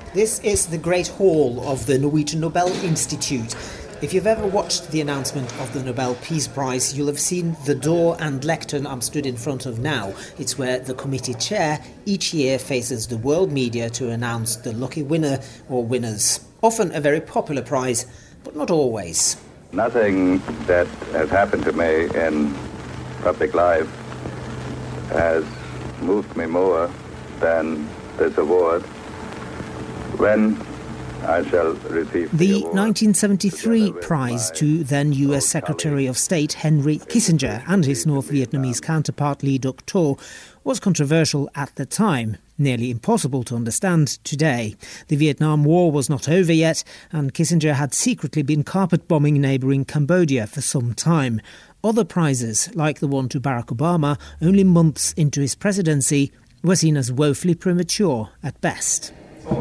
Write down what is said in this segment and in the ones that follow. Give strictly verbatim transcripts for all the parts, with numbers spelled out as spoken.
This is the Great Hall of the Norwegian Nobel Institute. If you've ever watched the announcement of the Nobel Peace Prize, you'll have seen the door and lectern I'm stood in front of now. It's where the committee chair each year faces the world media to announce the lucky winner or winners. Often a very popular prize, but not always. Nothing that has happened to me in public life has moved me more than this award. When I shall receive the, the nineteen seventy-three prize to then U S Secretary of State Henry Kissinger and his North Vietnamese counterpart Lee Duc-Tho was controversial at the time, nearly impossible to understand today. The Vietnam War was not over yet, and Kissinger had secretly been carpet-bombing neighbouring Cambodia for some time. Other prizes, like the one to Barack Obama only months into his presidency, were seen as woefully premature at best.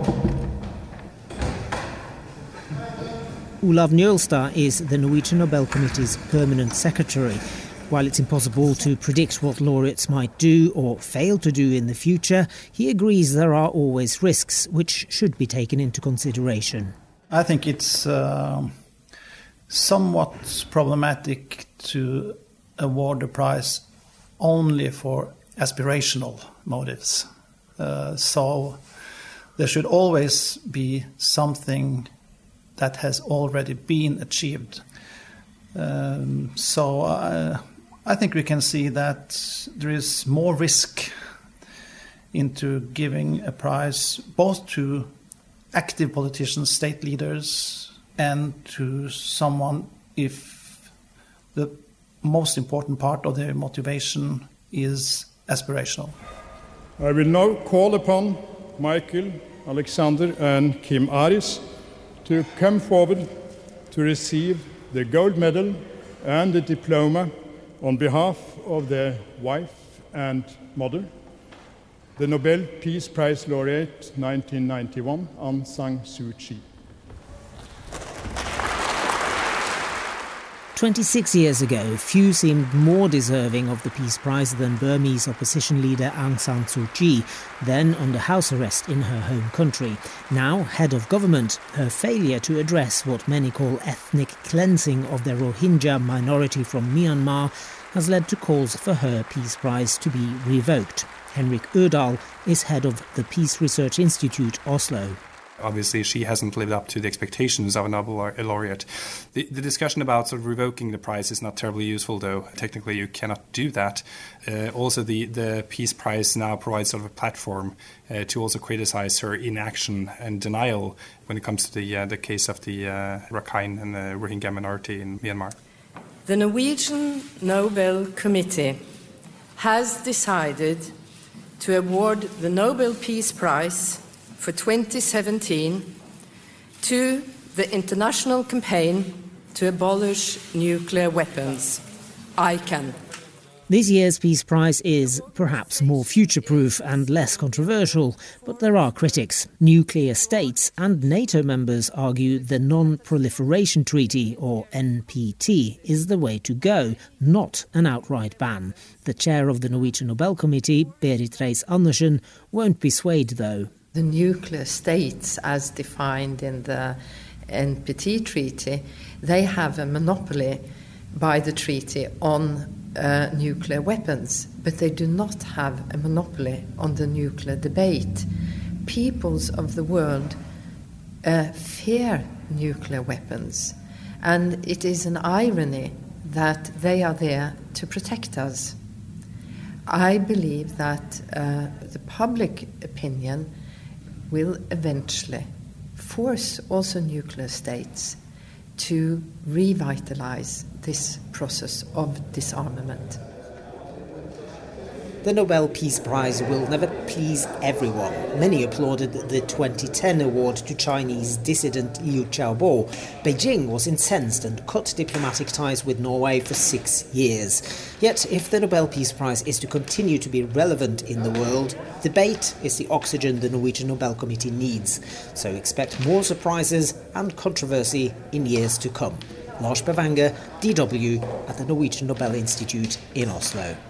Olav Njølstad is the Norwegian Nobel Committee's permanent secretary. While it's impossible to predict what laureates might do or fail to do in the future, he agrees there are always risks which should be taken into consideration. I think it's uh, somewhat problematic to award the prize only for aspirational motives. Uh, so there should always be something that has already been achieved. Um, so uh, I think we can see that there is more risk into giving a prize both to active politicians, state leaders, and to someone if the most important part of their motivation is aspirational. I will now call upon Michael, Alexander and Kim Aris to come forward to receive the gold medal and the diploma on behalf of their wife and mother, the Nobel Peace Prize laureate nineteen ninety-one, Aung San Suu Kyi. twenty-six years ago, few seemed more deserving of the Peace Prize than Burmese opposition leader Aung San Suu Kyi, then under house arrest in her home country. Now head of government, her failure to address what many call ethnic cleansing of the Rohingya minority from Myanmar has led to calls for her Peace Prize to be revoked. Henrik Ødahl is head of the Peace Research Institute, Oslo. Obviously, she hasn't lived up to the expectations of a Nobel laureate. The, the discussion about sort of revoking the prize is not terribly useful, though. Technically, you cannot do that. Uh, also, the, the Peace Prize now provides sort of a platform uh, to also criticize her inaction and denial when it comes to the uh, the case of the uh, Rakhine and the Rohingya minority in Myanmar. The Norwegian Nobel Committee has decided to award the Nobel Peace Prize for twenty seventeen to the international campaign to abolish nuclear weapons, I CAN. This year's Peace Prize is perhaps more future-proof and less controversial, but there are critics. Nuclear states and NATO members argue the Non-Proliferation Treaty, or N P T, is the way to go, not an outright ban. The chair of the Norwegian Nobel Committee, Berit Reiss-Andersen, won't be swayed, though. The nuclear states, as defined in the N P T treaty, they have a monopoly by the treaty on uh, nuclear weapons, but they do not have a monopoly on the nuclear debate. Peoples of the world uh, fear nuclear weapons, and it is an irony that they are there to protect us. I believe that uh, the public opinion will eventually force also nuclear states to revitalize this process of disarmament. The Nobel Peace Prize will never please everyone. Many applauded the twenty ten award to Chinese dissident Liu Xiaobo. Beijing was incensed and cut diplomatic ties with Norway for six years. Yet, if the Nobel Peace Prize is to continue to be relevant in the world, debate is the oxygen the Norwegian Nobel Committee needs. So expect more surprises and controversy in years to come. Lars Bavanger, D W, at the Norwegian Nobel Institute in Oslo.